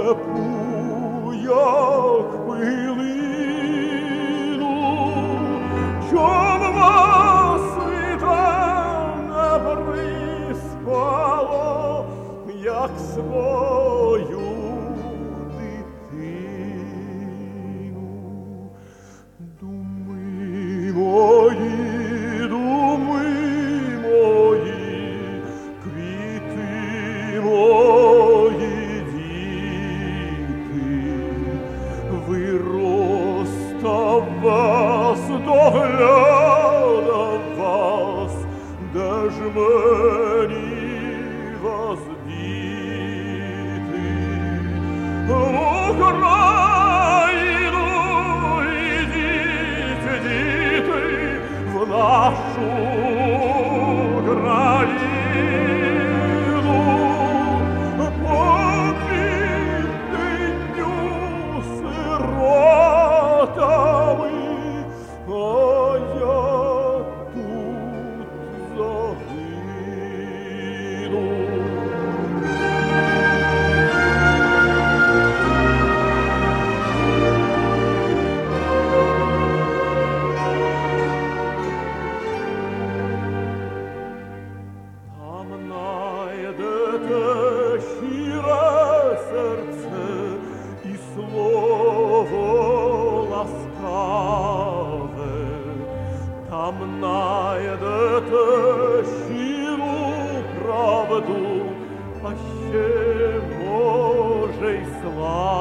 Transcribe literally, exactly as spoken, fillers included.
слепу, як пилину, щоб вас світа не приспало, як свою дитину. Думи мої, думи мої, квіти мої, діти, виростав вас, доглядав вас, де ж мені вас діти? В Україну ідіть, діти, в нашу країну, покиненню сиротами, а я тут загину. Там найдете щире серце і слово ласкаве, там найдете щиру правду, а ще, може, й славу.